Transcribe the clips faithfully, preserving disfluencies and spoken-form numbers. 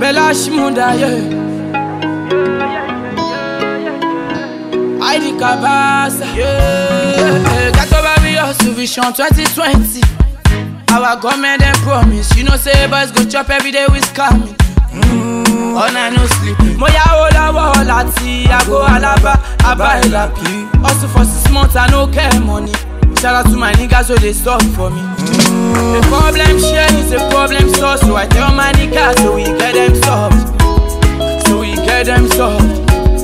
Bella Shmunda, yeah. I di Kabasa, yeah. Got over me hustle vision twenty twenty. Our government and promise, you know say boys go chop every day with scamming. Mm, all night no sleep. Moya ola wala ti, I go alaba, I buy lapi. Also for six months I no care money. Shout out to my niggas so they stop for me. Mm. The problem share is a problem solved, so I tell my niggas so we get them solved. So we get them solved.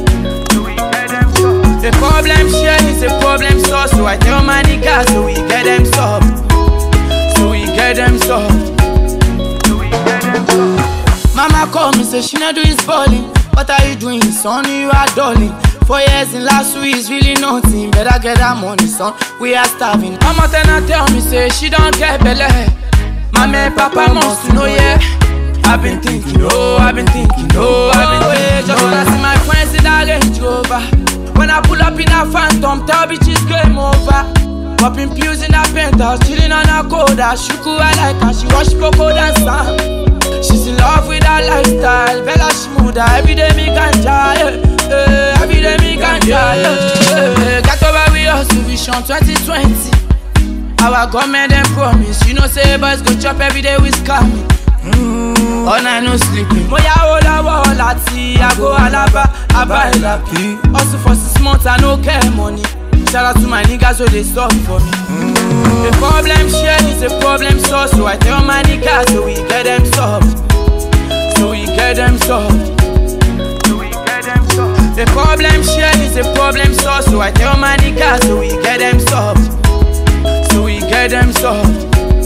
The problem share is a problem solved, so I tell my niggas so we get them solved. So we get them solved. So we get them solved. Mama call me, say she not do his balling. What are you doing, son? You are darling. Four years in last week is really nothing. Better get that money, son. We are starving. Mama then I tell me, say she don't get belly. Mama and Papa must know, yeah. I've been thinking, oh, I've been thinking, oh, I've been thinking. Just wanna see my friends in that Range Rover. When I pull up in a Phantom, tell bitches game over. Popping pills in a penthouse, chilling on a coda. Shuku I like her, she watch Poco dance. She's in love with her lifestyle. Bella Shmunda, every day me ganja, yeah. Uh, every day me ganja, yeah. Uh, got over with hustle vision twenty twenty. Our government and promise, you know say boys go chop every day with scamming. Mm, all night no sleeping. Moya ola wala ti, I go alaba, I buy lapi. Also for six months I no care money. Shout out to my niggas so they stop for me. Mm. The problem share is a problem solved, so I tell my niggas so we get them solved. So we get them solved. So we get them solved. The problem share is a problem solved, so I tell my niggas so we get them solved. So we get them solved.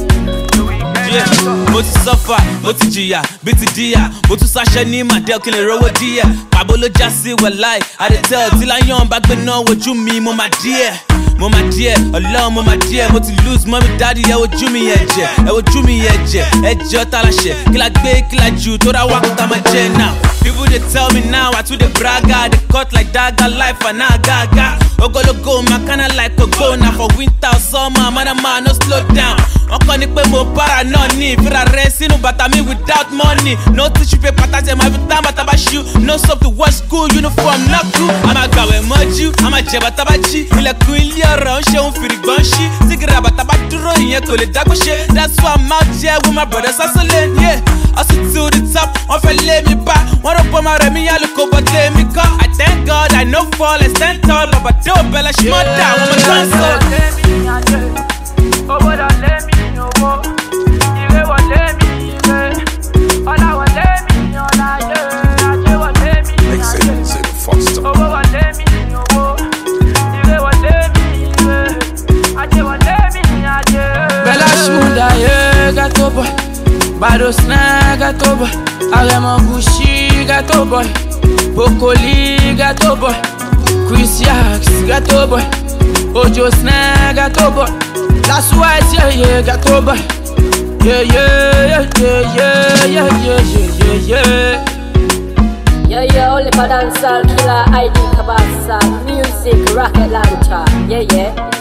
Yeah, mo ti suffer, mo ti jìyà, bí ti díyà. Mo tún sáṣẹ́ ní màdẹ́ọ̀ kí n lè rówó díẹ̀. Pàbó ló já sí wẹ̀láì, I dey tell tí láyọ̀n bá gbé náà wojú mi, mo máa díẹ̀. Mo máa díẹ̀, ọlọ́run mo máa díẹ̀. Mo ti lose mọ́mí dáàdì, ẹ wojú mi ẹ̀jẹ̀. Ẹ wojú mi ẹ̀jẹ̀, ẹ̀jẹ̀ ọ̀tá láṣẹ. Kí la gbé, kí la jù, tó dá wá kó tá máa jẹ now. People they tell me now, I too they bragga. They cut like dagger, life and now gaga. Ogologo, my kinda like a go. Now for winter or summer, man and man, no slow down. Ọkọ ni pé mo para náà ní ìfira rẹ̀ sínú bàtà mi without money. No tissue paper tàṣẹ máa fi tán bàtà bá ṣú. No soap to wash school uniform náà kú. A máa gbàwẹ̀ mọ́jú, a máa jẹ bàtà bá jí. Ilẹ̀kùn ilé ọ̀rọ̀ ń ṣe òun fìrìgbọ́n ṣí. Sígìrì àbàtà bá dúró ìyẹn kò lè dágbó ṣe. That's why I'm out here with my brothers hustling, yeah. Hustle to the top, wọ́n fẹ́ lé mi bá. Wọ́n rò pé ọmọ rẹ̀ mi yá lóko bọ́ dé mi kọ́. I thank God I no fall and stand tall. Bàbá dé ò Bella Shmunda, wọ́n mọ̀ tán sọ. Bella Shmunda, yeah, gato boy. Bado Snag, gato boy. Aremo Gucci, gato boy. Bokoli, gato boy. Chris Yax, gato boy. Ojo Snag, gato boy. That's why it's yeah, yeah, gato boy. Yeah, yeah, yeah, yeah, yeah, yeah, yeah, yeah, yeah. Yeah, yeah, only for dancehall killer, I D Kabasa, music, rocket launcher, yeah, yeah.